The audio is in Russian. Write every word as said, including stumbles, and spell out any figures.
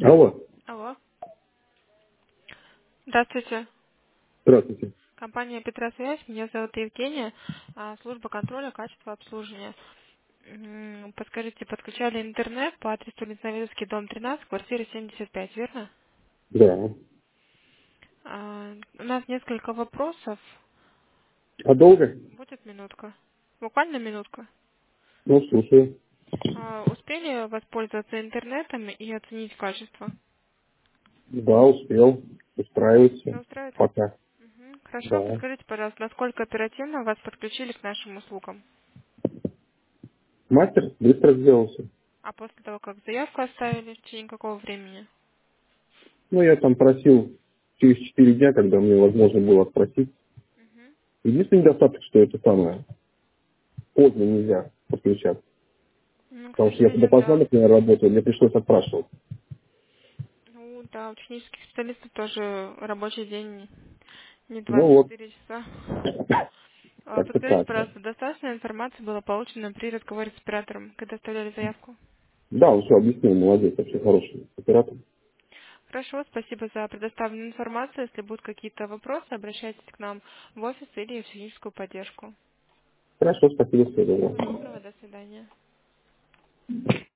Алло, Алло. Здравствуйте. здравствуйте. Компания Петросвязь. Меня зовут Евгения. а, Служба контроля качества обслуживания. М, Подскажите, подключали интернет по адресу Лесноведовский, дом тринадцать, квартира семьдесят пять, верно? Да. А, У нас несколько вопросов. А долго? Будет минутка. Буквально минутка. Ну, слушаю. А, Успели воспользоваться интернетом и оценить качество? Да, успел. Все Устраивается. устраивает? Пока. Мгм. Хорошо. Да. Подскажите, пожалуйста, насколько оперативно вас подключили к нашим услугам? Мастер быстро сделался. А после того, как заявку оставили, в течение какого времени? Ну, я там просил через четыре дня, когда мне возможно было спросить. Мгм. Единственный недостаток, что это самое, поздно нельзя подключаться. Ну, к Потому что я сожалению, допоздна, да. например, работаю, мне пришлось отпрашивать. Ну, да, у технических специалистов тоже рабочий день не Ну двадцать вот, четыре часа. А, как-то Подскажите, так. Да, пожалуйста, достаточно информации было получено при разговоре с оператором, когда оставляли заявку? да, он все объяснил, молодец, вообще хороший оператор. Хорошо, спасибо за предоставленную информацию. Если будут какие-то вопросы, обращайтесь к нам в офис или в техническую поддержку. Хорошо, спасибо, всего Всего доброго. доброго, до свидания.